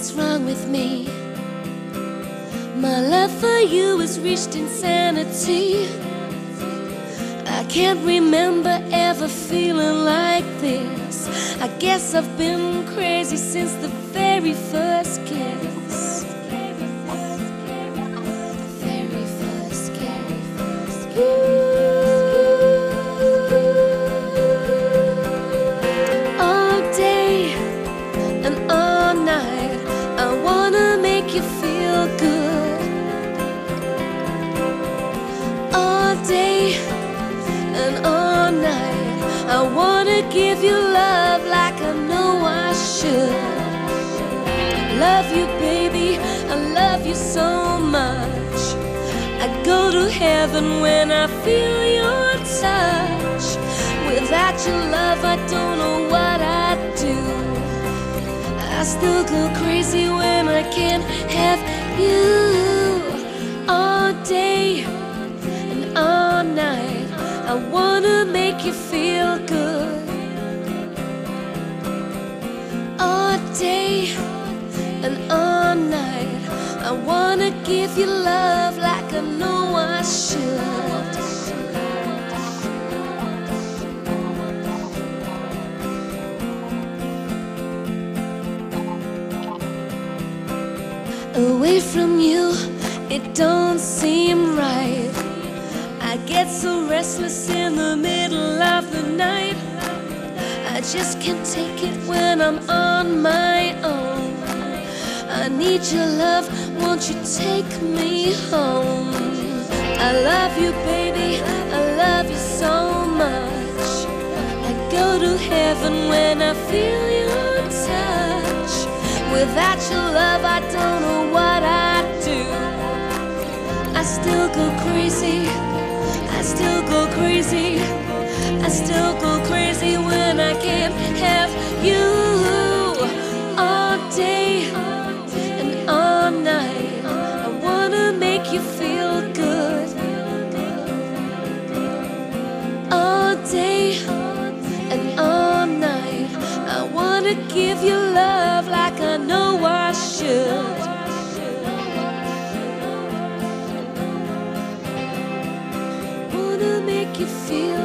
what's wrong with me. My love for you has reached insanity. I can't remember ever feeling like this. I guess I've been crazy since the very first kiss. Very first kiss. All day and all night, I wanna make you feel good. All day and all night, I wanna give you love like I know I should. Love you, baby, I love you so much. I go to heaven when I feel your touch. Without your love, I don't know what I'd do. I still go crazy when I can't have you. All day and all night, I wanna make you feel good. All day and all night, I wanna give you love like I know I should. Away from you, it don't seem right. I get so restless in the middle of the night. I just can't take it when I'm on my own. I need your love, won't you take me home? I love you, baby, I love you so much. I go to heaven when I feel your touch. Without your love, I don't know what I'd do. I still go crazy, I still go crazy, I still go crazy when I can't have you. All day and all night, I wanna make you feel good. All day and all night, I wanna give you love like I know I should. Wanna make you feel